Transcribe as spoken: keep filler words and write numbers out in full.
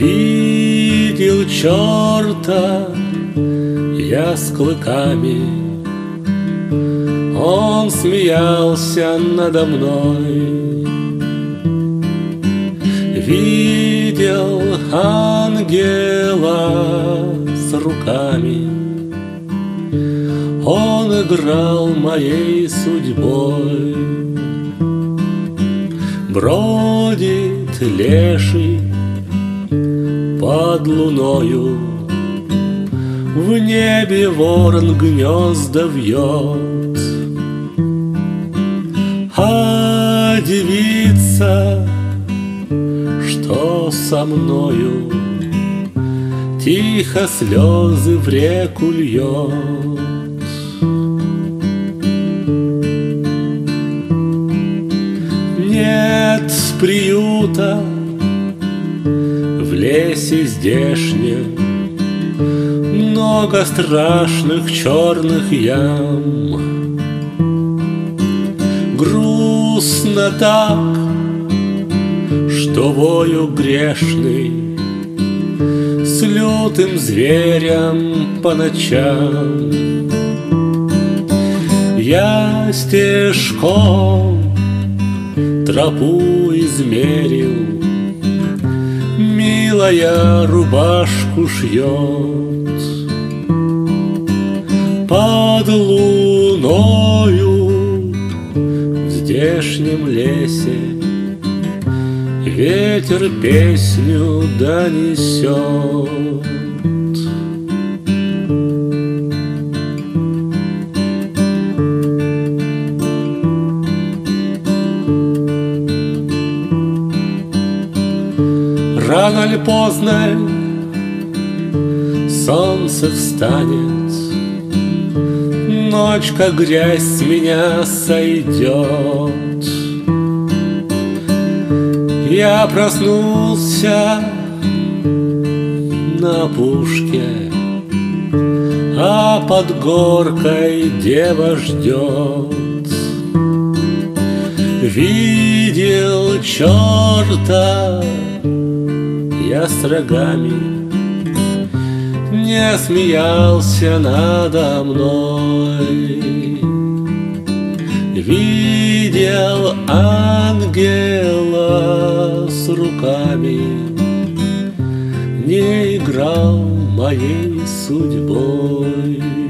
Видел черта я с клыками, он смеялся надо мной. Видел ангела с руками, он играл моей судьбой. Бродит леший под луною, в небе ворон гнезда вьет. А девица, что со мною, тихо слезы в реку льет. Нет приюта в лесе здешнем, много страшных черных ям. Грустно так, что вою грешный с лютым зверем по ночам. Я стежком тропу измерил, милая рубашку шьет. Под луною в здешнем лесе ветер песню донесет. Рано ли поздно солнце встанет, ночь, как грязь, с меня сойдет. Я проснулся на опушке, а под горкой дева ждет. Видел черта я с рогами, не смеялся надо мной. Видел ангела с руками, не играл моей судьбой.